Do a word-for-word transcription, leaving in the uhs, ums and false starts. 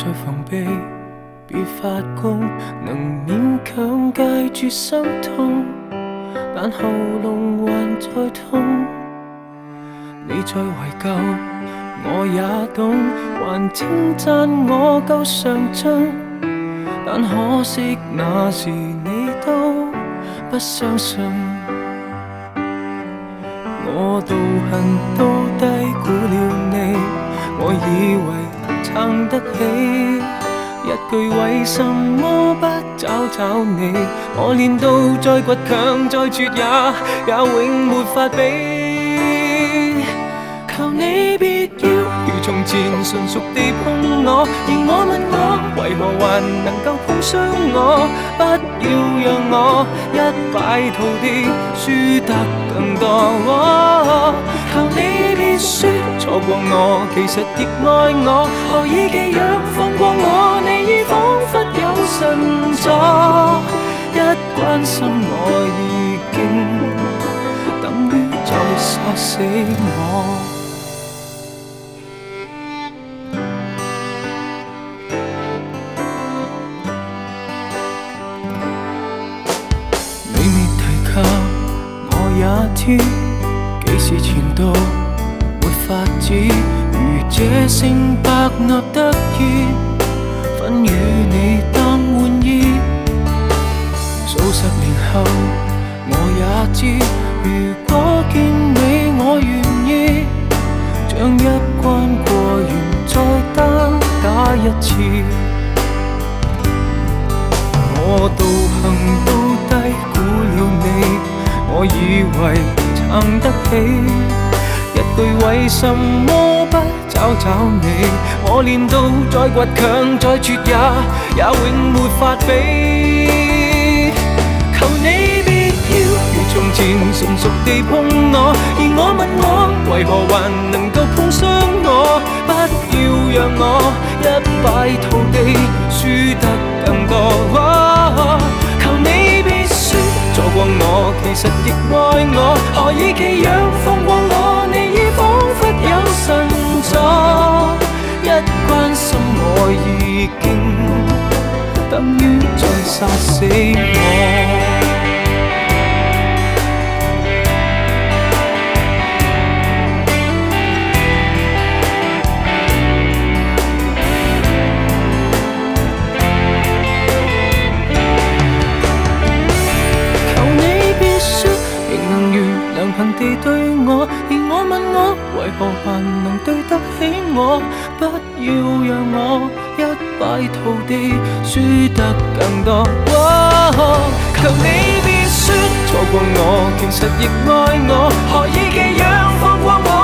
再防備，別發功，能勉強戒絕心痛，但喉嚨還在痛。你再懷舊，我也懂，還稱讚我夠上進，但可惜那時你都不相信。我道行都低估了你，我以為撐得起，一句為什麼不找找你，我練到再倔強再絕也也永沒法比。求你別要如從前純熟地碰我，而我問我為何還能夠碰傷我，不要讓我一敗塗地輸得更多。哦，求你別說錯過我其實亦愛我，何以寄養放過我，你已彷彿有神助，一關心我已經等於在殺死我。也知幾時前度沒法子，如這性白納得意，分與你當玩意。數十年後我也知，如果見你我願意，將一關過完再單打一次。我道行都低估了你，我以為撐得起，一句為什麼不找找你，我練到再倔強再絕也也永沒法比。求你別要如從前純熟地碰我，而我問我為何還能夠碰傷我，不要讓我一敗塗地輸得更多。哦，求你別說錯過我其實亦愛我，何以寄養放過我，你已彷彿有神助，一關心我已經等於在殺死我。良朋地對我，而我問我為何還能對得起我，不要讓我一敗塗地輸得更多。哦，求你別說錯過我其實亦愛我，何以寄養放過我，